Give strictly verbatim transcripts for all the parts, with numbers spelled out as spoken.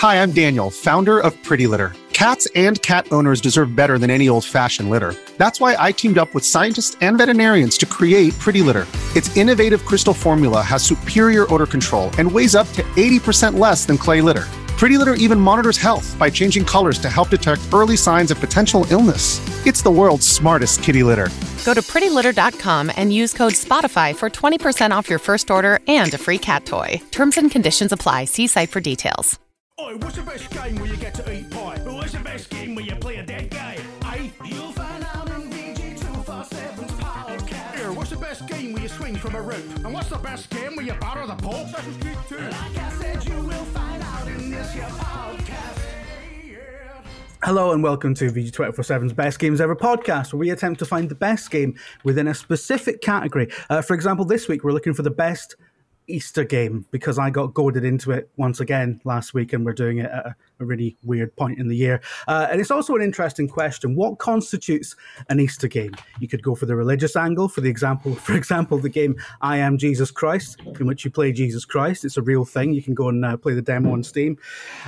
Hi, I'm Daniel, founder of Pretty Litter. Cats and cat owners deserve better than any old-fashioned litter. That's why I teamed up with scientists and veterinarians to create Pretty Litter. Its innovative crystal formula has superior odor control and weighs up to eighty percent less than clay litter. Pretty Litter even monitors health by changing colors to help detect early signs of potential illness. It's the world's smartest kitty litter. Go to pretty litter dot com and use code SPOTIFY for twenty percent off your first order and a free cat toy. Terms and conditions apply. See site for details. Oi, what's the best game where you get to eat pie? What's the best game where you play a dead guy? Aye, you'll find out in V G two forty-seven's podcast. Here, what's the best game where you swing from a rope? And what's the best game where you batter the Pope? Assassin's Creed two. Like I said, you will find out in this your podcast. Yeah. Hello and welcome to V G two forty-seven's Best Games Ever podcast, where we attempt to find the best game within a specific category. Uh, for example, this week we're looking for the best Easter game, because I got goaded into it once again last week, and we're doing it at a, a really weird point in the year. Uh, and it's also an interesting question: what constitutes an Easter game? You could go for the religious angle, for the example, for example, the game I Am Jesus Christ, in which you play Jesus Christ. It's a real thing. You can go and uh, play the demo on Steam.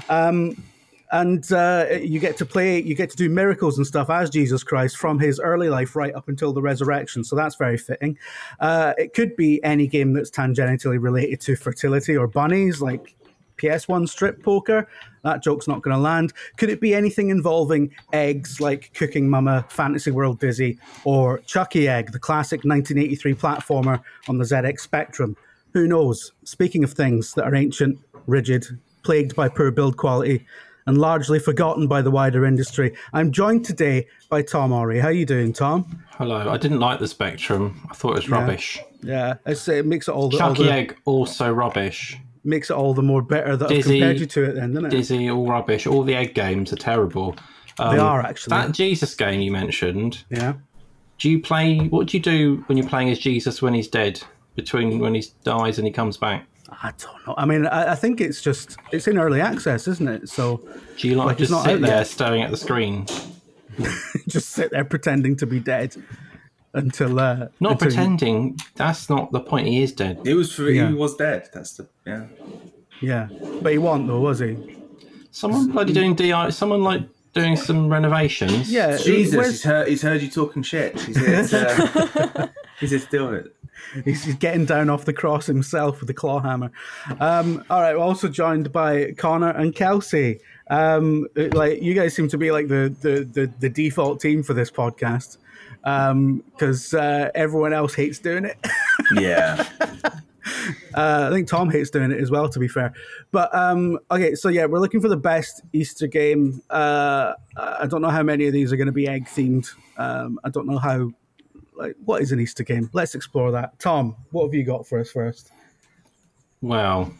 Um, And uh, you get to play, you get to do miracles and stuff as Jesus Christ from his early life right up until the resurrection. So that's very fitting. Uh, it could be any game that's tangentially related to fertility or bunnies, like P S one strip poker. That joke's not going to land. Could it be anything involving eggs, like Cooking Mama, Fantasy World Dizzy, or Chucky Egg, the classic nineteen eighty-three platformer on the Z X Spectrum? Who knows? Speaking of things that are ancient, rigid, plagued by poor build quality, and largely forgotten by the wider industry, I'm joined today by Tom Orry. How are you doing, Tom? Hello. I didn't like the Spectrum. I thought it was Yeah. rubbish. Yeah, it's, it makes it all the, all Chucky the Egg, also rubbish. makes it all the more better that I've Dizzy, compared you to it then, doesn't it? Dizzy, all rubbish. All the egg games are terrible. Um, They are, actually. That Jesus game you mentioned, Yeah. do you play, what do you do when you're playing as Jesus when he's dead? Between when he dies and he comes back? I don't know. I mean, I, I think it's just, it's in early access, isn't it? So Do you like, Like, it's just not sit out there yet. staring at the screen? just sit there pretending to be dead until... Uh, Not until pretending. That's not the point. He is dead. It was for Yeah. he was dead. That's the yeah. You, yeah. But he wasn't, though, was he? Someone bloody doing D I. Someone like doing some renovations. Yeah. Jesus, where's- he's heard, he's heard you talking shit. He's here to, he's here to deal with it. He's he's getting down off the cross himself with the claw hammer. Um, all right, we're also joined by Connor and Kelsey. Um, like you guys seem to be like the the the, the default team for this podcast, because um, uh, everyone else hates doing it. Yeah. Uh, I think Tom hates doing it as well, to be fair. But um, okay, so yeah, we're looking for the best Easter game. Uh, I don't know how many of these are going to be egg themed. Um, I don't know how. Like, what is an Easter game? Let's explore that. Tom, what have you got for us first? Well,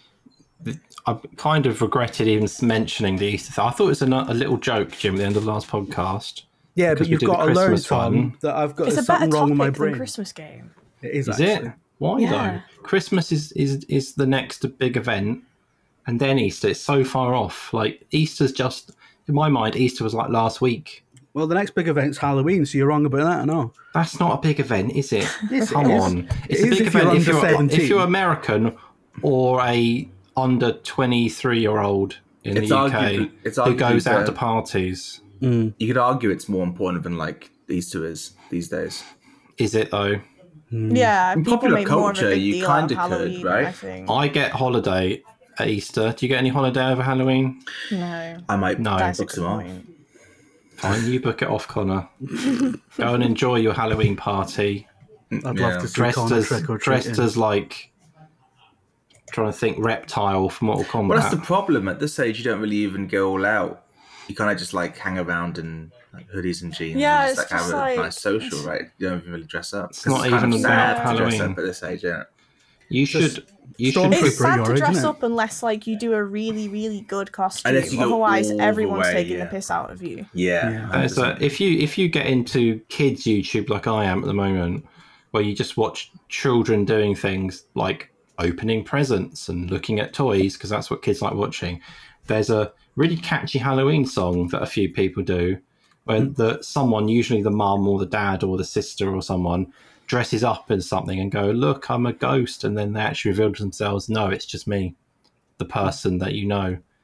I kind of regretted even mentioning the Easter thing. I thought it was a, a little joke, Jim, at the end of the last podcast. Yeah, because but we you've did the got to learn, Christmas Tom, one. that I've got It's there's a better something wrong with my topic brain. than Christmas game. It is, Is actually. it? Why Yeah. though? Christmas is, is is the next big event, and then Easter. It's so far off. Like Easter's just, in my mind, Easter was like last week. Well, the next big event's Halloween, so you're wrong about that, I know. That's not a big event, is it? Yes, it Come is. on, it's It a is big if you're event if under you're seventeen. if you're American or a under twenty-three year old in It's the U K arguably- it's who goes arguably out the- to parties. You could argue it's more important than like Easter is these days. Is it though? Yeah, In people popular make more of a culture, big you deal out of kinda could, Halloween, right? I think. I get holiday at Easter. Do you get any holiday over Halloween? No, I might No. that's a book good them off. point. Fine, you book it off, Connor. Go and enjoy your Halloween party. I'd Yeah. love to see Dressed Connor as trick or dressed treating. as like trying to think reptile from Mortal Kombat. Well, that's the problem. At this age, you don't really even go all out. You kind of just like hang around in like, hoodies and jeans. Yeah, and just, it's like, just have a like- nice social, right? You don't even really dress up. It's not kind even of about sad to dress Halloween. up at this age, yeah. You Just should. You Stormtrooper should. It's sad you to are, isn't dress it? up unless like you do a really, really good costume. Unless you go Otherwise, all the everyone's way, taking yeah. the piss out of you. Yeah. Yeah. And it's, uh, if you if you get into kids YouTube like I am at the moment, where you just watch children doing things like opening presents and looking at toys, because that's what kids like watching. There's a really catchy Halloween song that a few people do, where Mm. the someone, usually the mum or the dad or the sister or someone, dresses up in something and go, "Look, I'm a ghost," and then they actually reveal to themselves, "No, it's just me, the person that you know."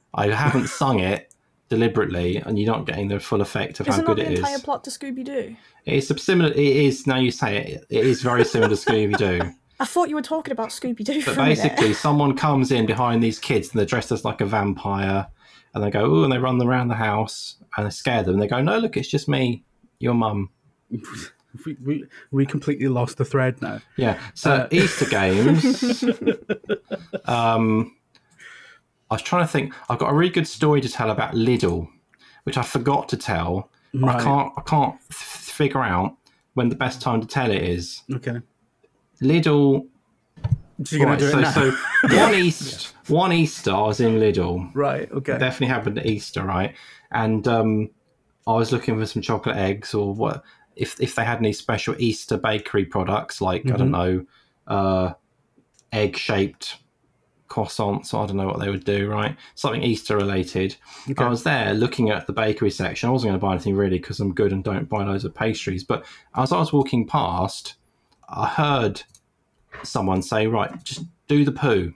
I haven't sung it deliberately, and you're not getting the full effect of Is how it not good the it entire is. plot to Scooby Doo? It's a similar. It is now you say it. It is very similar to Scooby Doo. I thought you were talking about Scooby Doo for But a minute. basically, someone comes in behind these kids and they're dressed as like a vampire, and they go, "Oh!" and they run around the house and they scare them. And they go, "No, look, it's just me, your mum." We, we, we completely lost the thread now. Yeah. So Uh, Easter games. um, I was trying to think. I've got a really good story to tell about Lidl, which I forgot to tell. But Right. I can't. I can't f- figure out when the best time to tell it is. Okay. Lidl. So you're Right, going to do so it now? so one East one Easter I was in Lidl. Right, okay. Definitely happened at Easter, right? And um, I was looking for some chocolate eggs, or what if if they had any special Easter bakery products, like I don't know, uh, egg shaped croissants. I don't know what they would do, right? Something Easter related. Okay. I was there looking at the bakery section. I wasn't going to buy anything really because I'm good and don't buy loads of pastries. But as I was walking past, I heard someone say, "Right, just do the poo,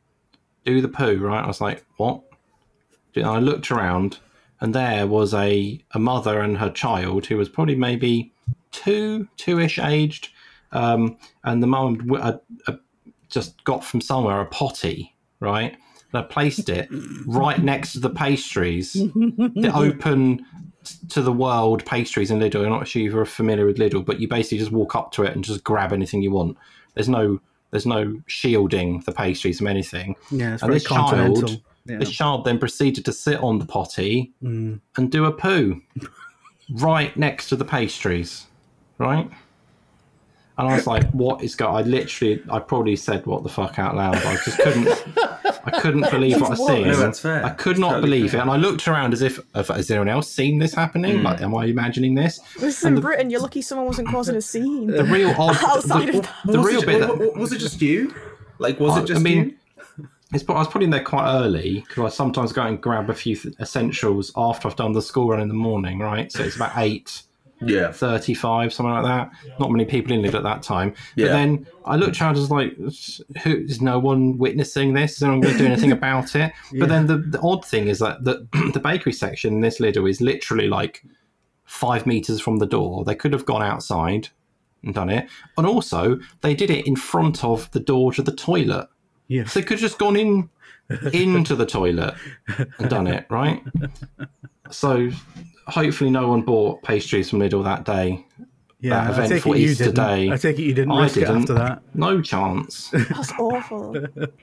do the poo." Right? I was like, "What?" And I looked around, and there was a a mother and her child who was probably maybe two, two-ish aged, um, and the mum w- uh, uh, just got from somewhere a potty, right? And I placed it right next to the pastries, the open to the world pastries in Lidl. I'm not sure if you're familiar with Lidl, but you basically just walk up to it and just grab anything you want. There's no there's no shielding the pastries from anything. Yeah, it's and very this child, continental. Yeah. this child then proceeded to sit on the potty Mm. and do a poo right next to the pastries, right? And I was like, "What is going?" I literally, I probably said "what the fuck" out loud. But I just couldn't, I couldn't believe what I seen. No, that's fair. I could It's not totally believe fair. it, and I looked around as if, if has anyone else seen this happening? Like, am I imagining this? This is And in the- Britain. You're lucky someone wasn't causing a scene. The real odd, Outside the, of that. the was real it, bit. wa- That, wa- was it just you? Like, was I- it just I mean, you? It's, I was probably in there quite early because I sometimes go and grab a few th- essentials after I've done the school run in the morning, right? So it's about eight Yeah. thirty-five, something like that. Not many people in Lidl at that time. But Yeah. then I looked around and was like, who, is no one witnessing this? Is anyone going to do anything about it? But then the, the odd thing is that the, the bakery section in this Lidl is literally like five metres from the door. They could have gone outside and done it. And also, they did it in front of the door to the toilet. Yeah. So they could have just gone in into the toilet and done it, right? So hopefully no one bought pastries from Lidl that day. Yeah, that I take eventful it you Easter didn't. day. I take it you didn't I risk didn't. it after that. No chance. That's awful.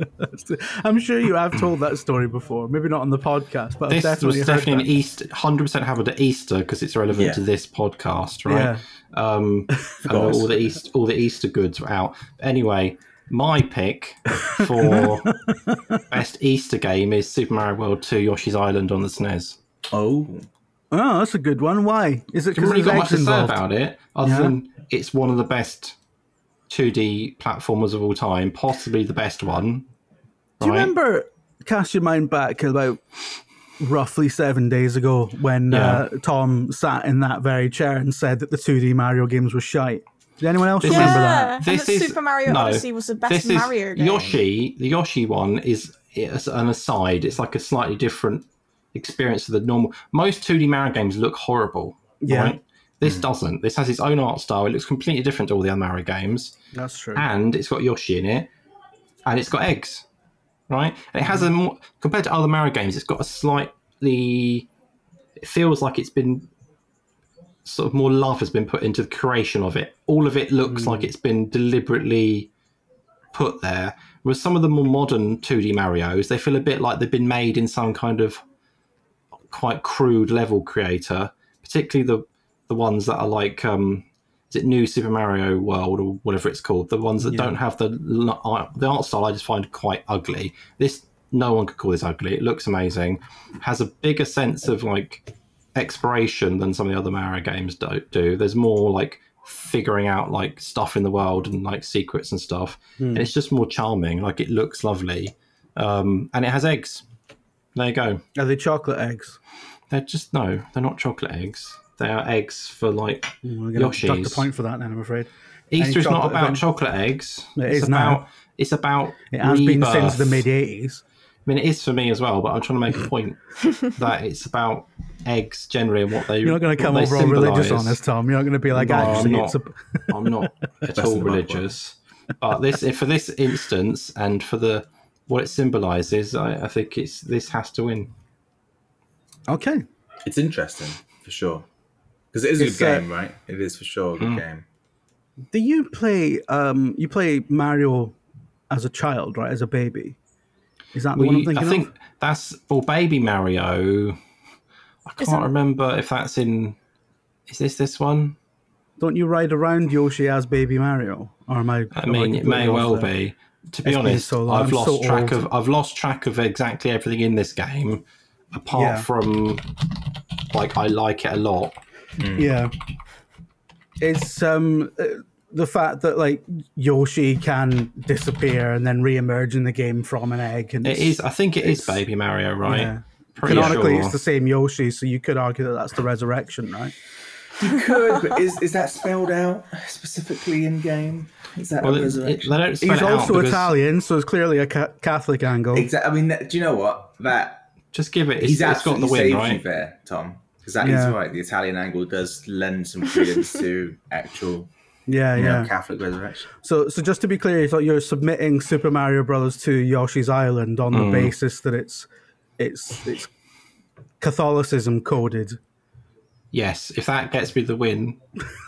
I'm sure you have told that story before. Maybe not on the podcast, but I've This definitely was heard definitely an that. Easter, one hundred percent happened at Easter because it's relevant Yeah. to this podcast, right? Yeah. Um, and course. all the East, all the Easter goods were out. Anyway, my pick for best Easter game is Super Mario World two Yoshi's Island on the S N E S. Oh. Oh, that's a good one. Why? Is it I haven't because really there's got much eggs to say involved? about it, other Yeah. than it's one of the best two D platformers of all time, possibly the best one. Do you right? remember, cast your mind back about roughly seven days ago when uh, Tom sat in that very chair and said that the two D Mario games were shite? Did anyone else This remember is- that? Yeah, and This that is Super Mario no, Odyssey was the best this is Mario game. Yoshi. The Yoshi one is is an aside. It's like a slightly different experience to the normal. Most two D Mario games look horrible. Yeah. Right? This doesn't. This has its own art style. It looks completely different to all the other Mario games, That's true. and it's got Yoshi in it, and it's got eggs, right? And it has a more compared to other Mario games. It's got a slightly. It feels like it's been sort of more love has been put into the creation of it. All of it looks like it's been deliberately put there. Whereas some of the more modern two D Marios, they feel a bit like they've been made in some kind of quite crude level creator, particularly the the ones that are like um is it New Super Mario World or whatever it's called, the ones that don't have the the art style. I just find quite ugly. This, no one could call this ugly. It looks amazing, has a bigger sense of like exploration than some of the other Mario games do, do. There's more like figuring out like stuff in the world and like secrets and stuff, and it's just more charming. Like, it looks lovely, um and it has eggs. There you go. Are they chocolate eggs? They're just, no, they're not chocolate eggs. They are eggs for like We're going to duck the Yoshi's. point for that then, I'm afraid. Easter is not chocolate about event? chocolate eggs. It it's is about now. it's about It has been since rebirth. the mid eighties. mean, it is for me as well, but I'm trying to make a point that it's about eggs generally and what they. You're not going to come what over they all religious symbolise. on us, Tom. You're not going to be like, No, actually, I'm it's not. a. I'm not at That's all the right religious, but this for this instance and for the what it symbolises, I, I think it's this has to win. Okay. It's interesting for sure because it is It's, a good uh, game, right? It is for sure a good game. Do you play? Um, you play Mario as a child, right? As a baby. Is that the one I'm We, thinking I think of? that's or Baby Mario. I Is can't that- remember if that's in. Is this this one? Don't you ride around Yoshi as Baby Mario? Or am I? I am mean, it may completely off well there? be. To be It's been honest, so long. I've I'm lost so track old. of. I've lost track of exactly everything in this game, apart Yeah. from like I like it a lot. Yeah. It's um uh, the fact that like Yoshi can disappear and then re-emerge in the game from an egg. And It it's- is. I think it is it's- Baby Mario, right? Yeah. Pretty Canonically, sure. it's the same Yoshi, so you could argue that that's the resurrection, right? You could, but is is that spelled out specifically in game? Is that Well, a it, it, resurrection? they don't spell He's it out also because Italian, so it's clearly a ca- Catholic angle. Exactly. I mean, that- do you know what? That just give it. It's, he's it's got absolutely the win, saved right? you there, Tom. Because that Yeah. is right. The Italian angle does lend some credence to actual, Yeah, you know, yeah. Catholic resurrection. So, so just to be clear, so you're submitting Super Mario Brothers to Yoshi's Island on the Mm. basis that it's it's it's Catholicism coded. Yes, if that gets me the win,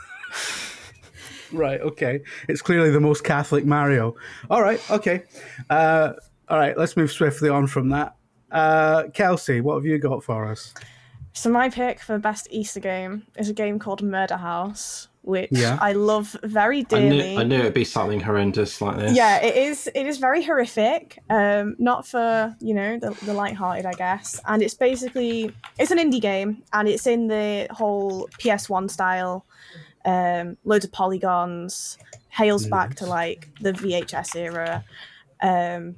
Right. Okay. It's clearly the most Catholic Mario. All right. Okay. Uh, all right. Let's move swiftly on from that. Uh, Kelsey, what have you got for us? So my pick for best Easter game is a game called Murder House, which Yeah. I love very I dearly. knew I knew it'd be something horrendous like this. Yeah, it is. It is very horrific. Um, not for you know the the lighthearted, I guess. And it's basically it's an indie game, and it's in the whole P S one style. Um, loads of polygons. Hails back to like the V H S era, um,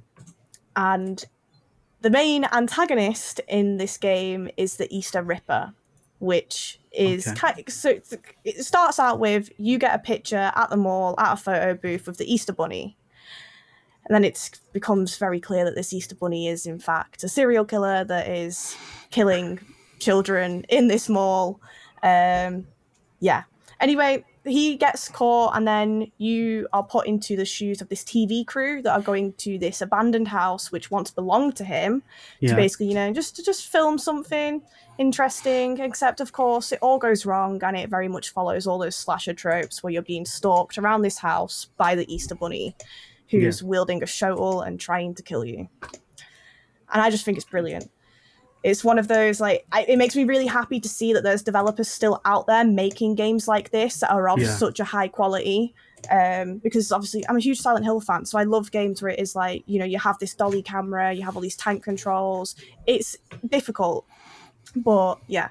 and the main antagonist in this game is the Easter Ripper, which is Okay. kind so it's, it starts out with you get a picture at the mall at a photo booth of the Easter Bunny, and then it becomes very clear that this Easter Bunny is in fact a serial killer that is killing children in this mall. Um, yeah. Anyway, he gets caught, and then you are put into the shoes of this T V crew that are going to this abandoned house which once belonged to him Yeah. to basically, you know, just to just film something interesting. Except, of course, it all goes wrong, and it very much follows all those slasher tropes where you're being stalked around this house by the Easter Bunny, who's wielding a shovel and trying to kill you. And I just think it's brilliant. It's one of those, like, I, it makes me really happy to see that there's developers still out there making games like this that are of Yeah. such a high quality. Um, because obviously I'm a huge Silent Hill fan, so I love games where it is like, you know, you have this dolly camera, you have all these tank controls. It's difficult, but yeah.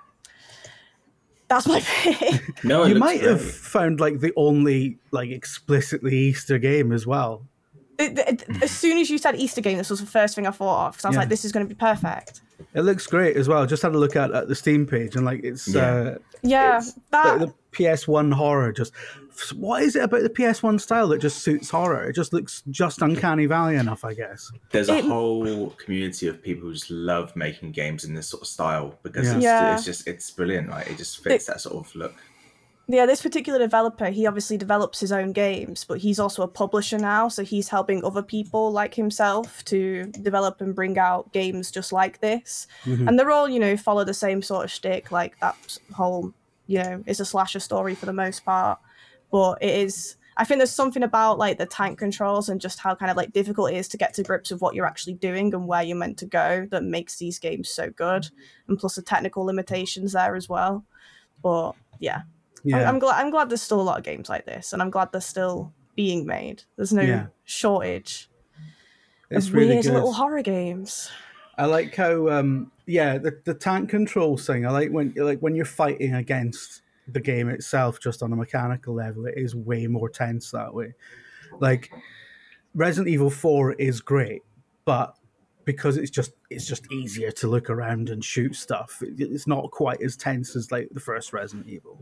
That's my pick. No, it You looks might great. have found like the only like explicitly Easter game as well. It- it- as soon as you said Easter game, this was the first thing I thought of, because I was Yeah. like, this is going to be perfect. It looks great as well. Just had a look at, at the Steam page and like it's Yeah. uh, Yeah, it's that the, the P S one horror. Just what is it about the P S one style that just suits horror? It just looks just uncanny valley enough, I guess. There's a It- whole community of people who just love making games in this sort of style because Yeah. it's, Yeah. it's just it's brilliant, right? It just fits that sort of look. Yeah, this particular developer, he obviously develops his own games, but he's also a publisher now, so he's helping other people like himself to develop and bring out games just like this. Mhm. And they're all, you know, follow the same sort of shtick, like that whole, you know, it's a slasher story for the most part. But it is, I think there's something about like the tank controls and just how kind of like difficult it is to get to grips with what you're actually doing and where you're meant to go that makes these games so good. And plus the technical limitations there as well. But yeah. Yeah. I'm, I'm glad. I'm glad there's still a lot of games like this, and I'm glad they're still being made. There's no Yeah. shortage It's of really weird good. little horror games. I like how, um, yeah, the, the tank controls thing. I like when like when you're fighting against the game itself, just on a mechanical level, it is way more tense that way. Like Resident Evil four is great, but because it's just it's just easier to look around and shoot stuff, it- it's not quite as tense as like the first Resident Evil,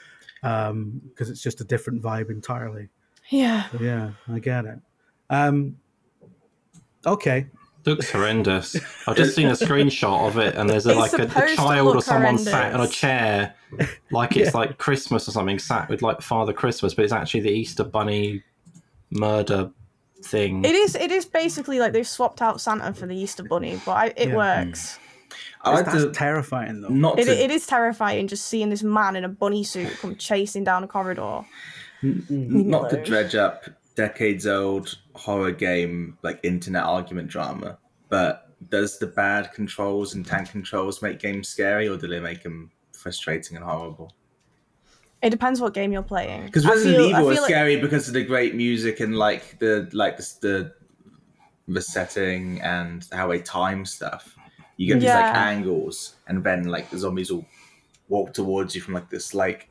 um, because it's just a different vibe entirely. Yeah. So, yeah, I get it. Um, okay. looks horrendous. I've just seen a screenshot of it, and there's a, It's like a, a supposed to child or look someone sat on a horrendous. chair, like it's like Christmas or something, sat with like Father Christmas, but it's actually the Easter Bunny murder thing. It is. It is basically like they've swapped out Santa for the Easter Bunny, but I, it Yeah. works. I like That's to terrifying, though. not It, to it is terrifying just seeing this man in a bunny suit come chasing down a corridor. not to No. dredge up decades old horror game like internet argument drama, but does the bad controls and tank controls make games scary, or do they make them frustrating and horrible? It depends what game you're playing. Because I Resident feel- I Evil feel is like- scary because of the great music and like the like the the, the setting and how they time stuff. You get these like Yeah. angles, and then like the zombies will walk towards you from like this like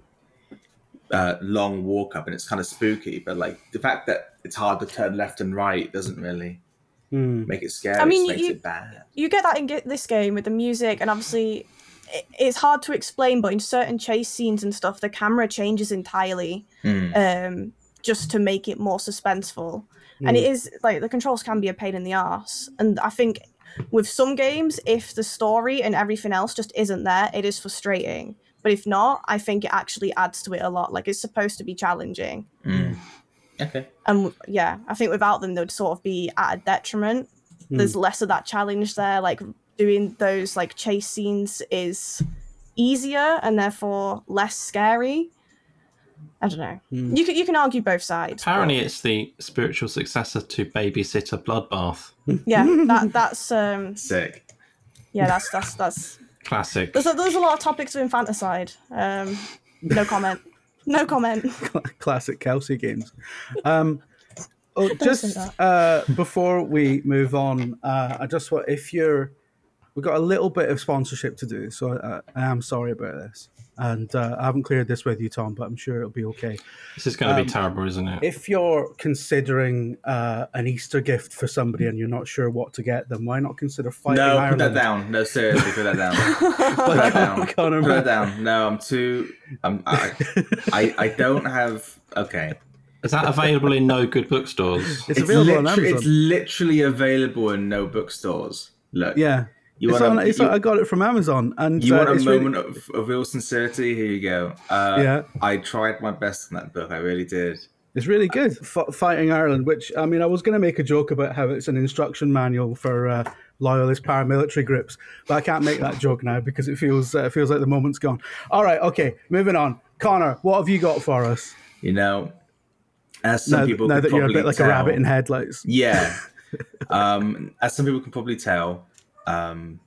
uh, long walk up, and it's kind of spooky. But like the fact that it's hard to turn left and right doesn't really Mm. make it scary. I mean, it just makes you- it bad. You get that in ge- this game with the music, and obviously it, it's hard to explain, but in certain chase scenes and stuff, the camera changes entirely Mm. um, just to make it more suspenseful. And it is like the controls can be a pain in the arse. And I think with some games, if the story and everything else just isn't there, it is frustrating. But if not, I think it actually adds to it a lot. Like it's supposed to be challenging. Mm. Okay. And yeah, I think without them, they'd sort of be at a detriment. There's less of that challenge there. Like doing those like chase scenes is easier and therefore less scary. I don't know. You can you can argue both sides. but- Apparently, it's the spiritual successor to Babysitter Bloodbath. yeah, that that's um Sick. yeah that's that's that's Classic. there's a, there's a lot of topics of infanticide. Um, no comment. No comment. Classic Kelsey games. Um, oh, say just that. uh, before we move on, uh, I just want if you're, we've got a little bit of sponsorship to do, so uh, I am sorry about this, and uh, I haven't cleared this with you, Tom, but I'm sure it'll be okay. This is going to Um, be terrible, isn't it? If you're considering uh, an Easter gift for somebody and you're not sure what to get them, why not consider Fighting No, Ireland? put that down. No, seriously, put that down. Put that down. Connor, Put man. that down. No, I'm too. I'm, I, I I don't have. Okay. Is that available in no good bookstores? It's, It's, available on literally, Amazon. it's literally available in no bookstores. Look. Yeah. You it's want on, a, it's you, on- I got it from Amazon, and you uh, want a it's really- moment of, of real sincerity? Here you go. Uh, Yeah. I tried my best in that book. I really did. It's really good. F- Fighting Ireland, which, I mean, I was going to make a joke about how it's an instruction manual for uh, loyalist paramilitary groups, but I can't make that joke now because it feels uh, feels like the moment's gone. All right, okay, moving on. Connor, what have you got for us? You know, as some Now, people now could that you're a probably bit like tell, a rabbit in headlights. Yeah. um, as some people can probably tell, um,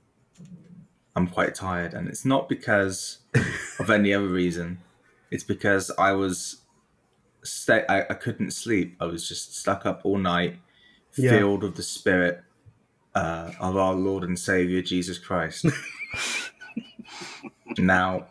I'm quite tired, and it's not because of any other reason. It's because I was, sta- I, I couldn't sleep. I was just stuck up all night, Yeah. filled with the spirit uh, of our Lord and Savior Jesus Christ. Now,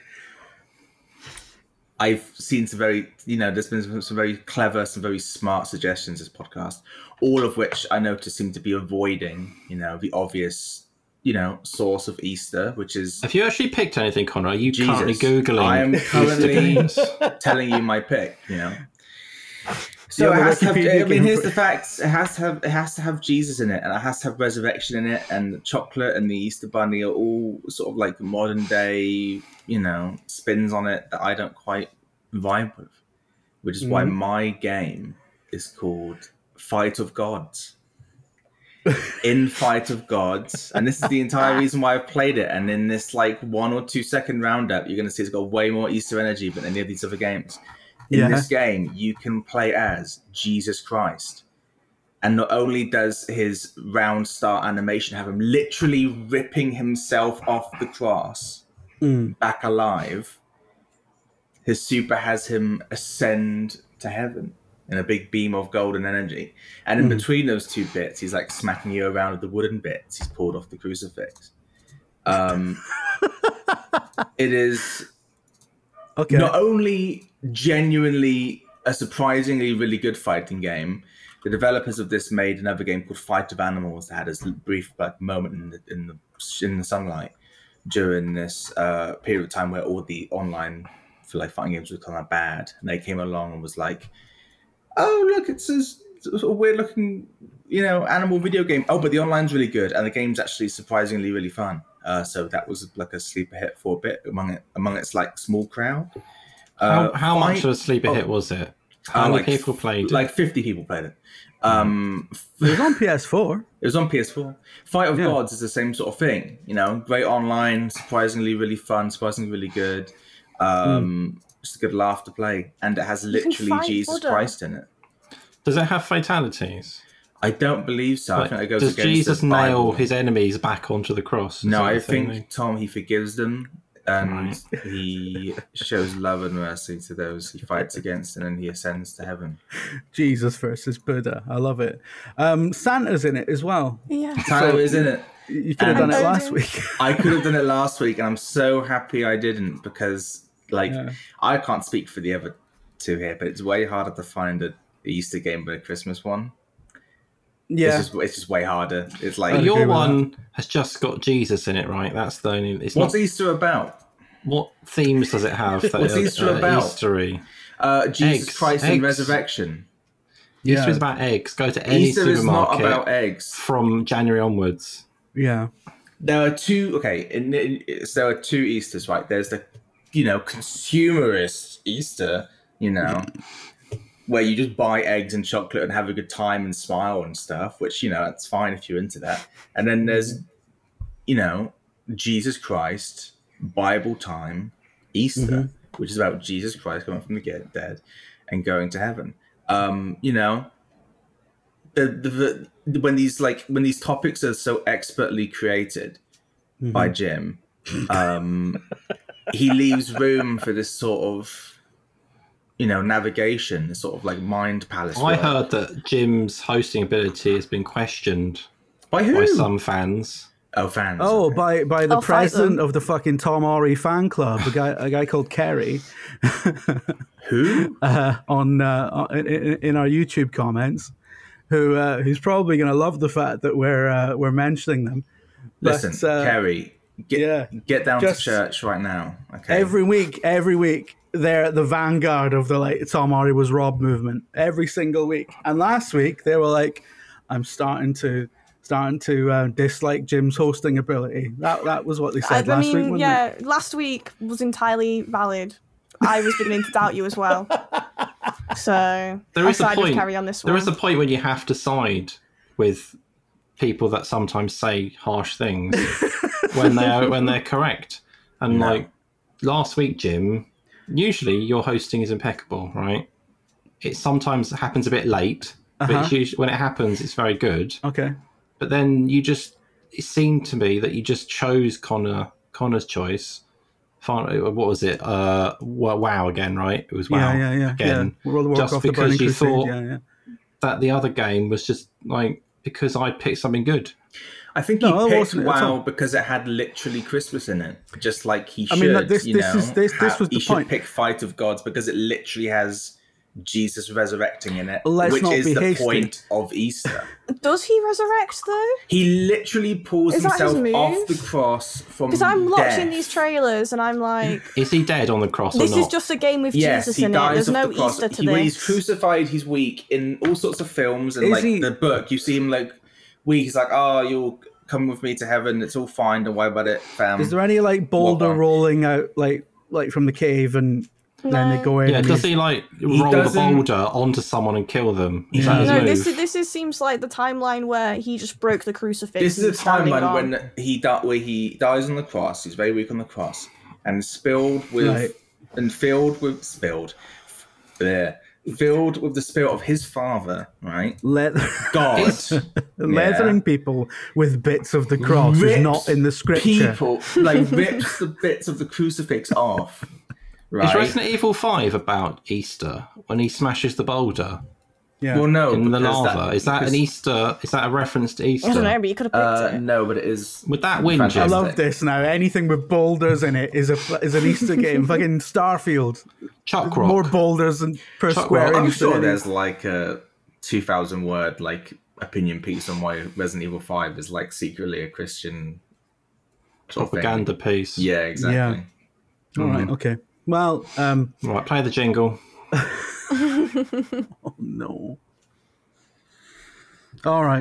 I've seen some very, you know, there's been some, some very clever, some very smart suggestions this podcast, all of which I notice seem to be avoiding, you know, the obvious, you know, source of Easter, which is Have you actually picked anything, Connor? Are you Jesus. currently Googling? I am Easter currently games? telling you my pick, you know. So You're it the has to have, Wikipedia I mean, game here's for- the facts. It has to have, it has to have Jesus in it, and it has to have resurrection in it, and the chocolate and the Easter bunny are all sort of like modern day, you know, spins on it that I don't quite vibe with, which is why my game is called Fight of Gods. In Fight of Gods, and this is the entire reason why I've played it. And in this like one or two second roundup, you're going to see it's got way more Easter energy than any of these other games. In Yeah. this game, you can play as Jesus Christ. And not only does his round start animation have him literally ripping himself off the cross back alive, his super has him ascend to heaven in a big beam of golden energy. And in between those two bits, he's like smacking you around with the wooden bits he's pulled off the crucifix. Um, it is Okay. not only genuinely a surprisingly really good fighting game. The developers of this made another game called Fight of Animals that had this brief like moment in the in the in the sunlight during this uh, period of time where all the online for like fighting games were kind of bad, and they came along and was like, "Oh look, it says sort of weird looking, you know, animal video game. Oh, but the online's really good, and the game's actually surprisingly really fun. Uh, so that was like a sleeper hit for a bit among it among its like small crowd. Uh, how how Fight- much of a sleeper oh, hit was it? How uh, many like, people played it? Like fifty people played it. Um, It was on P S four. It was on P S four. Fight of Yeah. Gods is the same sort of thing. You know, great online, surprisingly really fun, surprisingly really good. Um, mm. Just a good laugh to play, and it has literally Jesus Buddha. Christ in it. Does it have fatalities? I don't believe so. Like, I think it goes does against Jesus the nail Bible. his enemies back onto the cross? Is No, that I the thing think Tom he forgives them, and Right. he shows love and mercy to those he fights against, and then he ascends to heaven. Jesus versus Buddha. I love it. Um, Santa's in it as well. Yeah. Tyler is in it. You could have done And- it Oh, last dude. week. I could have done it last week, and I'm so happy I didn't because, like, Yeah. I can't speak for the other two here, but it's way harder to find a Easter game than a Christmas one. Yeah. It's just, it's just way harder. It's like, But I'd your agree with one has just got Jesus in it, right? That's the only. It's what's not. Easter about? What themes does it have? That What's are, Easter uh, about? Eastery. Uh, Jesus Eggs. Christ and Eggs. resurrection. Yeah. Easter is about eggs. Go to any Easter is not supermarket about eggs. from January onwards. Yeah. There are two. Okay, in, in, so there are two Easters, right? There's the, you know, consumerist Easter, you know, where you just buy eggs and chocolate and have a good time and smile and stuff, which, you know, that's fine if you're into that. And then there's, you know, Jesus Christ, Bible time, Easter, Mm-hmm. which is about Jesus Christ coming from the get- dead and going to heaven. Um, you know, the, the, the when these like when these topics are so expertly created Mm-hmm. by Jim, um, he leaves room for this sort of, you know, navigation, this sort of like mind palace. I work. heard that Jim's hosting ability has been questioned by who? by some fans. Oh, fans. Oh, okay. by by the I'll fight president them. of the fucking Tom Ori fan club, a guy a guy called Kerry, Who? uh, on uh, in, in in our YouTube comments, who uh, who's probably going to love the fact that we're uh, we're mentioning them. But, Listen, uh, Kerry, get yeah, get down just- to church right now. Okay. every week, every week, they're the vanguard of the like Tom Ori was robbed movement every single week. And last week they were like, "I'm starting to starting to uh, dislike Jim's hosting ability." That that was what they I, said I last week. mean, Wasn't yeah, it? last week was entirely valid. I was beginning to doubt you as well. So There I is a side with point. Carrie on this There one. is a point when you have to side with people that sometimes say harsh things when they are when they're correct. And No. like last week, Jim, usually your hosting is impeccable, right? It sometimes happens a bit late, but Uh-huh. it's usually, when it happens, it's very good. Okay. But then you just it seemed to me that you just chose Connor Connor's choice. Fin- What was it? Uh, Wa- wow again, right? It was wow Yeah, yeah, yeah. again. yeah. World of Just Warcraft, the because Burning you Crusade. thought- yeah, yeah. That the other game was just like because I picked something good. I think No, he it picked wasn't at WoW all. because it had literally Christmas in it, just like he I should. mean, like, this- you this know, is- this- this ha- was the he should point. pick Fight of Gods because it literally has Jesus resurrecting in it, Let's which not is be the hasty. point of Easter. Does he resurrect though? He literally pulls Is that his himself move? off the cross from Because I'm watching death. these trailers and I'm like, Is he dead on the cross or this not? is just a game with Yes, Jesus he in it. dies There's off no the cross. Easter to he, when he's this. crucified, he's weak in all sorts of films and Is like he- the book. You see him like weak. He's like, "Oh, you'll come with me to heaven. It's all fine. Don't worry about it, fam." Is there any like boulder What? rolling out like like from the cave and then they No. go in? Yeah, and does he's- he like roll the doesn't- boulder onto someone and kill them? Is that his No, move? this is, this is seems like the timeline where he just broke the crucifix. This is and a standing timeline on. when he di- where he dies on the cross. He's very weak on the cross and spilled with Right. and filled with spilled, there filled with the spirit of his father. Right, Leather- God. leathering people with bits of the cross is Rips not in the scripture. People like rips the bits of the crucifix off. Is Right. Resident Evil five about Easter when he smashes the boulder Yeah. Well, no, in the because lava? is that because- an Easter? Is that a reference to Easter? I don't know, but you could have picked Uh, it. no, but it is. Would that win, Fantastic. I Jim? love this now. Anything with boulders in it is a is an Easter game. Fucking Starfield. Chuck Rock. More boulders and per Chuck square Rock. I'm inch sure than there's like a two thousand word like opinion piece on why Resident Evil five is like secretly a Christian sort of thing. propaganda piece. Yeah, exactly. All right. Okay. Well, um, Right, play the jingle. oh no. All right.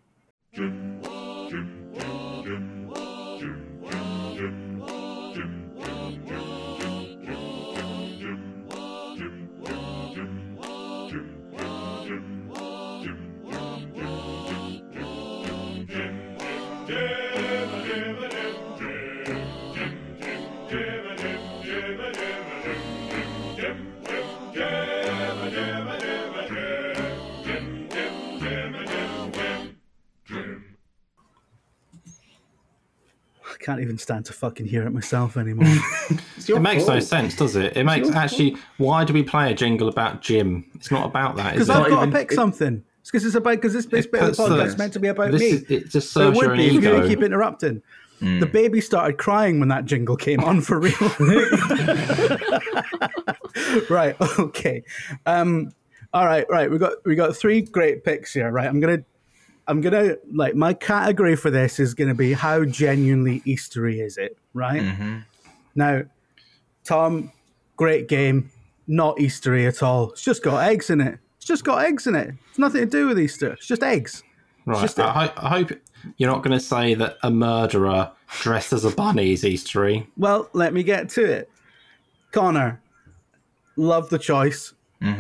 I can't even stand to fucking hear it myself anymore. It makes no sense, does it? It makes actually. Why do we play a jingle about Jim? It's not about that, is Because it? I've got even- to pick it- something. It's because it's about because this, this It bit of the puts the- podcast is meant to be about This me. is, it just So it serves your would be if you ego. keep interrupting. The baby started crying when that jingle came on for real. Right. Okay. Um, all right. Right. We got we got three great picks here. Right. I'm gonna I'm gonna like my category for this is gonna be how genuinely Eastery is it? Right. Now, Tom, great game. Not Eastery at all. It's just got eggs in it. It's just got eggs in it. It's nothing to do with Easter. It's just eggs. Right. just I, ho- I hope you're not going to say that a murderer dressed as a bunny is Eastery. Well, let me get to it. Connor, love the choice,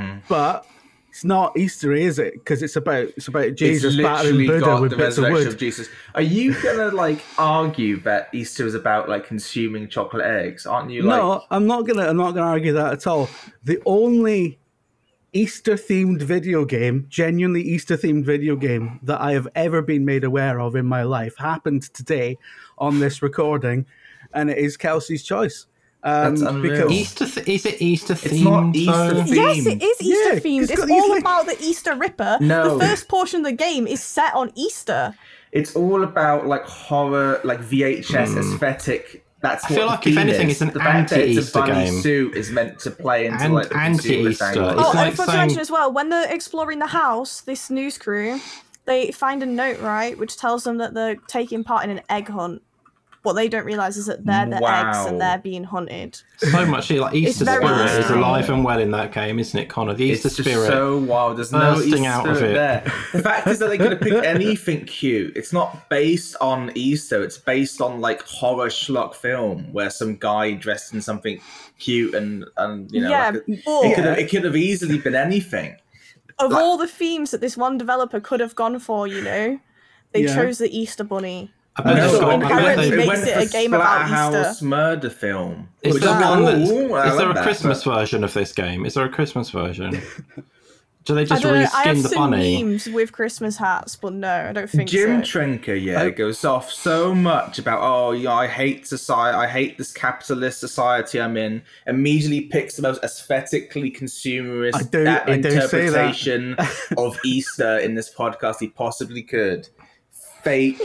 but it's not Eastery, is it? Because it's about it's about Jesus it's battering literally Buddha got with the bits of resurrection wood. of Jesus. Are you gonna like argue that Easter is about like consuming chocolate eggs? Aren't you? Like, No, I'm not gonna. I'm not gonna argue that at all. The only Easter-themed video game, genuinely Easter-themed video game that I have ever been made aware of in my life happened today on this recording, and it is Kelsey's Choice. Um, That's unreal. Easter th- is it Easter themed? It's not Easter though? themed. Yes, it is Yeah, Easter themed. it's It's got these, all like- about the Easter Ripper. No. The first portion of the game is set on Easter. It's all about like horror, like V H S aesthetic. That's I what feel the like if theme anything, is. it's an the fact that it's a anti-Easter bunny game. suit is meant to play into And- like the consumer anti-Easter. angle. It's Oh, like and I forgot to saying- mention as well, when they're exploring the house, this news crew, they find a note, right, which tells them that they're taking part in an egg hunt. What they don't realise is that they're the eggs Wow. and they're being hunted. So much like Easter very spirit is Easter-y. alive and well in that game, isn't it, Connor? The Easter It's just spirit. so wild. There's no bursting Easter out of spirit it. there. The fact is that they could have picked anything cute. It's not based on Easter. It's based on like horror schlock film where some guy dressed in something cute and and you know Yeah, like a- but- it could have it could have easily been anything. Of all the themes that this one developer could have gone for, you know, they Yeah. chose the Easter Bunny. I bet No, they've it got- went- I it bet went- inherently they've- it makes went it a for game about Splatterhouse Easter. murder film. Is Which there one that's, cool. I is there love a that, Christmas but- version of this game? Is there a Christmas version? Do they I just don't know. I have reskin the seen bunny? memes with Christmas hats, but no, I don't think Jim so. Trinker, yeah, I- goes off so much about, oh, yeah, I hate society, I hate this capitalist society I'm in. Immediately picks the most aesthetically consumerist I do- uh, I do say that. interpretation of Easter in this podcast he possibly could. Fake,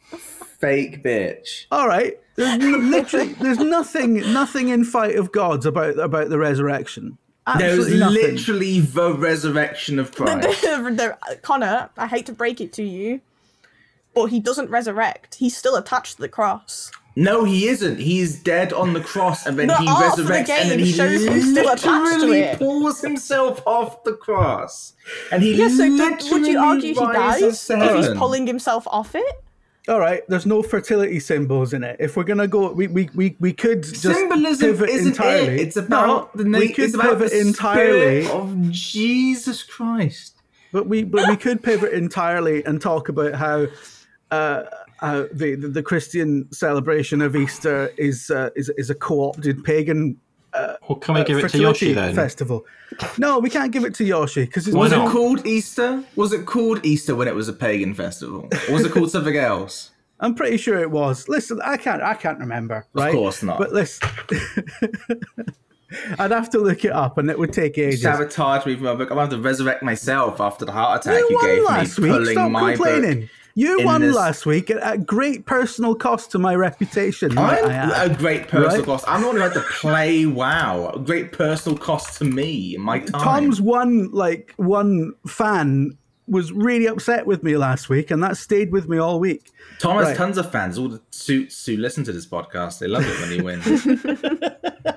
fake bitch. All right. There's n- literally there's nothing nothing in Fight of Gods about about the resurrection. There's Absolutely nothing. literally the resurrection of Christ. The- Connor, I hate to break it to you, but he doesn't resurrect. He's still attached to the cross. No, he isn't. He's dead on the cross, and then The he art of the resurrects, and then game he shows him still attached to literally it. pulls himself off the cross, and he Yeah, so don't, would literally you argue he rises dies to if he's heaven. pulling himself off it? All right, there's no fertility symbols in it. If we're gonna go, we we we, we could just Symbolism pivot isn't entirely. it. It's about no, the na- we could it's about pivot the entirely, spirit of Jesus Christ. but we but we could pivot entirely and talk about how uh, uh, the, the the Christian celebration of Easter is uh, is is a co-opted pagan Or can we uh, give it to fertility Yoshi then? festival. No, we can't give it to Yoshi because Why Was not? it called Easter? Was it called Easter when it was a pagan festival? Or was it called something else? I'm pretty sure it was. Listen, I can't I can't remember. Right? course not. But listen, I'd have to look it up, and it would take ages. Sabotage me from my book. I'm going to have to resurrect myself after the heart attack You you, won gave last me, week. pulling Stop my complaining. book. You in won this- last week at, at great personal cost to my reputation. might I'm I add. a great personal Right? cost. I'm the one who had to play WoW. A great personal cost to me in my time. Tom's one like one fan was really upset with me last week, and that stayed with me all week. Tom has Right. tons of fans. All the suits who listen to this podcast, they love it when he wins.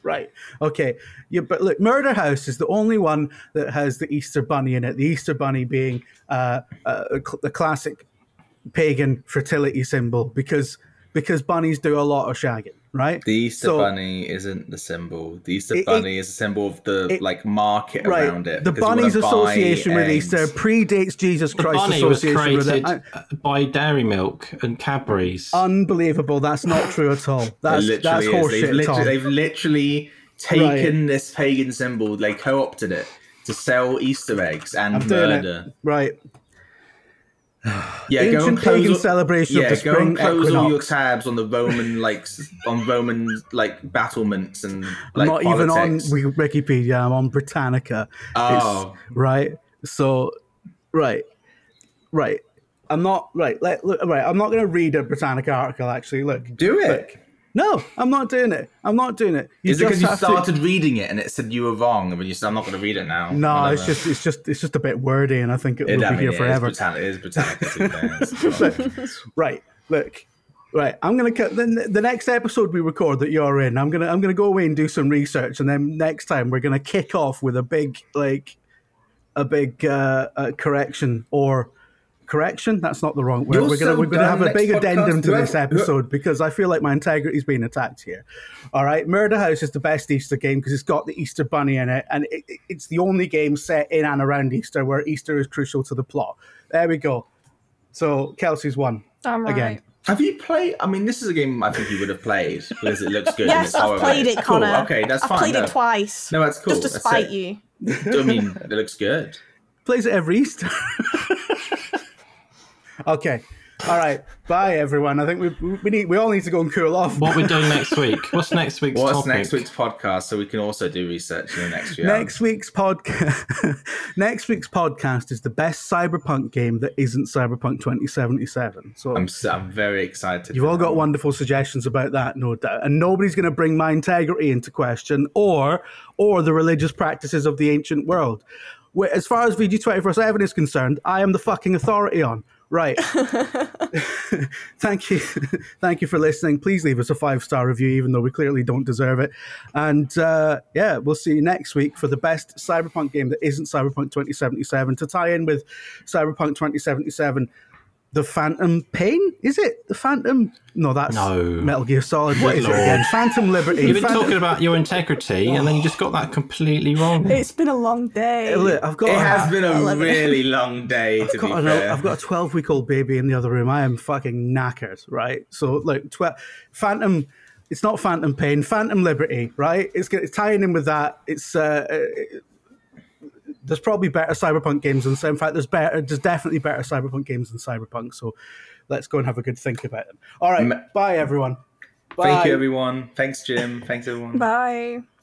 Right. Okay. Yeah, but look, Murder House is the only one that has the Easter Bunny in it. The Easter Bunny being uh, uh, the classic pagan fertility symbol because because bunnies do a lot of shagging, right? The Easter So- Bunny isn't the symbol. The Easter It- it- Bunny is a symbol of the it- like market Right. around it. The because you bunny's wanna buy association with eggs. Easter predates Jesus The Christ's bunny was association with it. created I- by Dairy Milk and Cadbury's. Unbelievable. That's not true at all. That's It that's literally is. They've horseshit, Tom. literally, they've literally taken this pagan symbol, they co-opted it to sell Easter eggs and I'm doing murder. it. Right. Yeah, go Ancient and close pagan all, celebration yeah, of the go and spring close all your equinox. tabs on the Roman like s- on Roman like battlements and I'm like not even on politics. Wiki- Wikipedia. I'm on Britannica. Oh. It's- right. So, right, right. I'm not right. Let, look, right. I'm not going to read a Britannica article. Actually, look. Do it. Look. No, I'm not doing it. I'm not doing it. You Is it because just you have to- started reading it and it said you were wrong, and when you said I'm not going to read it now? No, Whatever. it's just, it's just, it's just a bit wordy, and I think it It, will I be mean, here it forever. Is Britannica, it is Britannica. To be fair. It's- Right. Look. Right. I'm gonna cut the, the next episode we record that you're in. I'm gonna I'm gonna go away and do some research, and then next time we're gonna kick off with a big like a big uh, uh, correction or correction. That's not the wrong word. You're we're gonna so we're gonna have done. a big Next addendum podcast, to this whoever- episode because I feel like my integrity is being attacked here. All right. Murder House is the best Easter game because it's got the Easter Bunny in it, and it, it- it's the only game set in and around Easter where Easter is crucial to the plot. There we go. So Kelsey's won I'm right. again. Have you played? I mean, this is a game I think you would have played because it looks good. and Yes, it's I've horror played based. it, Connor. Cool. Okay, that's I've fine. played no. it twice. No, that's cool. Just to That's spite it. you. I mean, it looks good. Plays it every Easter. Okay. All right. Bye, everyone. I think we we need we all need to go and cool off. What we're doing next week? What's next week's What's topic? next week's podcast so we can also do research in the next few Next hours? week's podcast. Next week's podcast is the best cyberpunk game that isn't Cyberpunk twenty seventy-seven. So I'm so, I'm very excited. you've for all that got one. wonderful suggestions about that, no doubt. And nobody's going to bring my integrity into question or or the religious practices of the ancient world. Wh- As far as V G twenty-four seven is concerned, I am the fucking authority on. Right. Thank you. Thank you for listening. Please leave us a five-star review, even though we clearly don't deserve it. And uh, yeah, we'll see you next week for the best Cyberpunk game that isn't Cyberpunk twenty seventy-seven. To tie in with Cyberpunk twenty seventy-seven, the Phantom Pain? Is it? The Phantom? No, that's No. Metal Gear Solid. What Good is it Lord. again? Phantom Liberty. You've been Phantom- talking about your integrity, and then you just got that completely wrong. It's been a long day. Look, I've got It a- has been a Eleven. really long day, to I've be got, an, fair. I've got a twelve-week-old baby in the other room. I am fucking knackered, right? So, like, tw- Phantom, it's not Phantom Pain, Phantom Liberty, right? It's, it's tying in with that. It's uh, it, there's probably better Cyberpunk games than in fact, there's better. There's definitely better Cyberpunk games than Cyberpunk. So, let's go and have a good think about them. All right, Ma- bye everyone. Thank Bye. you, everyone. Thanks, Jim. Thanks, everyone. Bye.